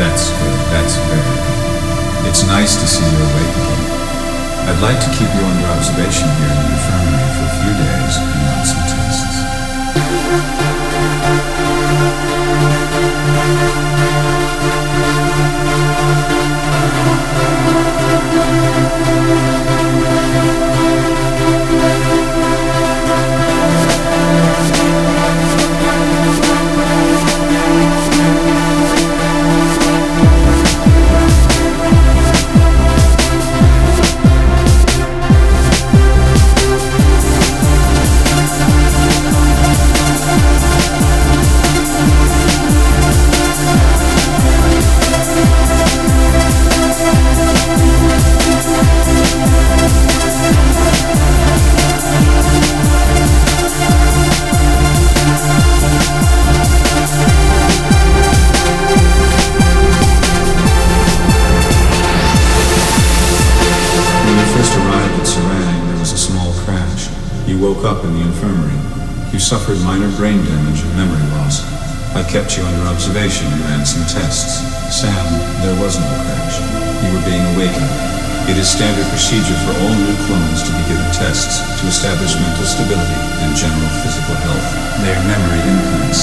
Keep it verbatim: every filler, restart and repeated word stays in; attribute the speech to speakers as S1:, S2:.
S1: That's good, that's very good. It's nice to see you awake again. I'd like to keep you under observation here in the infirmary for a few days and run some tests. Up in the infirmary. You suffered minor brain damage and memory loss. I kept you under observation and ran some tests. Sam, there was no crash. You were being awakened. It is standard procedure for all new clones to be given tests to establish mental stability and general physical health. They are memory implants